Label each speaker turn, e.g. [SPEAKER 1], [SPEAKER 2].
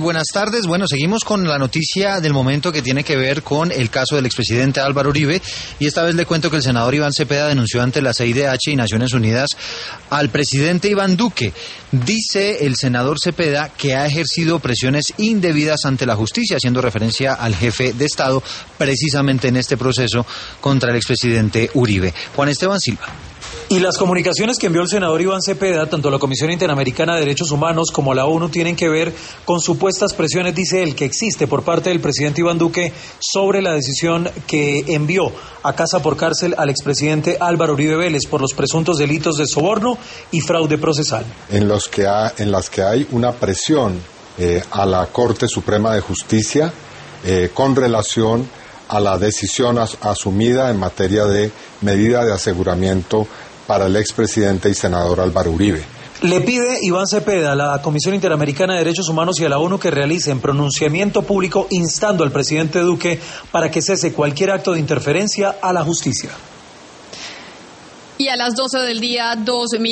[SPEAKER 1] buenas tardes. Bueno, seguimos con la noticia del momento que tiene que ver con el caso del expresidente Álvaro Uribe, y esta vez le cuento que el senador Iván Cepeda denunció ante la CIDH y Naciones Unidas al presidente Iván Duque. Dice el senador Cepeda que ha ejercido presiones indebidas ante la justicia, haciendo referencia al jefe de Estado precisamente en este proceso contra el expresidente Uribe. Juan Esteban Silva.
[SPEAKER 2] Y las comunicaciones que envió el senador Iván Cepeda, tanto a la Comisión Interamericana de Derechos Humanos como a la ONU, tienen que ver con supuestas presiones, dice él, que existe por parte del presidente Iván Duque sobre la decisión que envió a casa por cárcel al expresidente Álvaro Uribe Vélez por los presuntos delitos de soborno y fraude procesal.
[SPEAKER 3] En las que hay una presión a la Corte Suprema de Justicia con relación a la decisión asumida en materia de medida de aseguramiento para el expresidente y senador Álvaro Uribe.
[SPEAKER 2] Le pide Iván Cepeda a la Comisión Interamericana de Derechos Humanos y a la ONU que realicen pronunciamiento público instando al presidente Duque para que cese cualquier acto de interferencia a la justicia.
[SPEAKER 4] Y a las 12 del día, 2